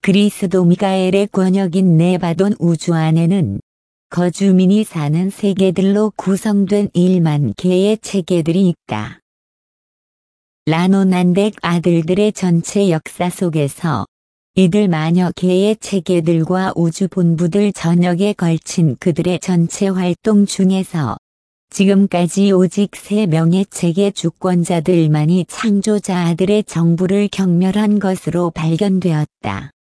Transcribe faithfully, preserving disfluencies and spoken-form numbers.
그리스도 미가엘의 권역인 네바돈 우주 안에는 거주민이 사는 세계들로 구성된 일만 개의 체계들이 있다. 라노난덱 아들들의 전체 역사 속에서 이들 마녀 개의 체계들과 우주 본부들 전역에 걸친 그들의 전체 활동 중에서 지금까지 오직 세 명의 체계 주권자들만이 창조자 아들의 정부를 경멸한 것으로 발견되었다.